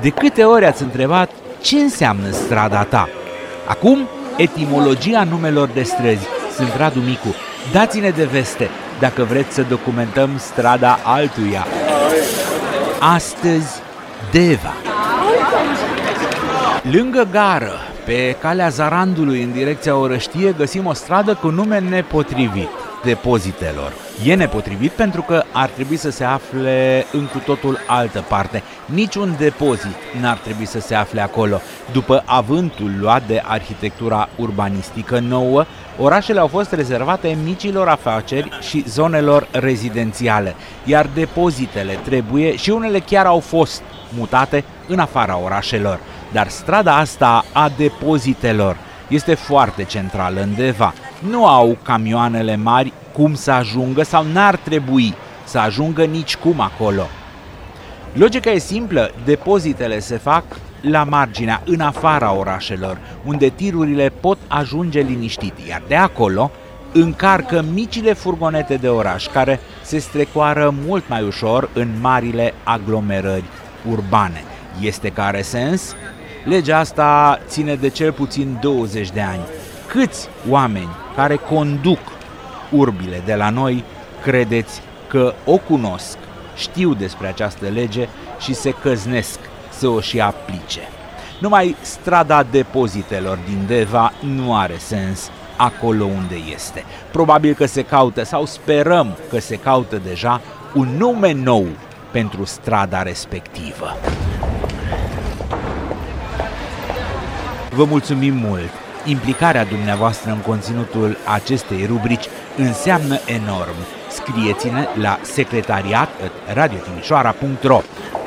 De câte ori ați întrebat ce înseamnă strada ta? Acum, etimologia numelor de străzi. Sunt Radu Micu. Dați-ne de veste dacă vreți să documentăm strada altuia. Astăzi, Deva. Lângă gară, pe calea Zarandului în direcția Orăștie, găsim o stradă cu nume nepotrivit, Depozitelor. E nepotrivit pentru că ar trebui să se afle în cu totul altă parte. Niciun depozit n-ar trebui să se afle acolo. După avântul luat de arhitectura urbanistică nouă, orașele au fost rezervate micilor afaceri și zonelor rezidențiale, iar depozitele trebuie, și unele chiar au fost mutate în afara orașelor. Dar strada asta a depozitelor este foarte centrală în Deva. Nu au camioanele mari cum să ajungă sau n-ar trebui să ajungă nicicum acolo. Logica e simplă, depozitele se fac la marginea, în afara orașelor, unde tirurile pot ajunge liniștit, iar de acolo încarcă micile furgonete de oraș, care se strecoară mult mai ușor în marile aglomerări urbane. Este că are sens? Legea asta ține de cel puțin 20 de ani. Câți oameni care conduc urbile de la noi credeți că o cunosc, știu despre această lege și se căznesc să o și aplice? Numai strada depozitelor din Deva nu are sens acolo unde este. Probabil că se caută, sau sperăm că se caută deja, un nume nou pentru strada respectivă. Vă mulțumim mult! Implicarea dumneavoastră în conținutul acestei rubrici înseamnă enorm. Scrieți-ne la secretariat@radiotimișoara.ro.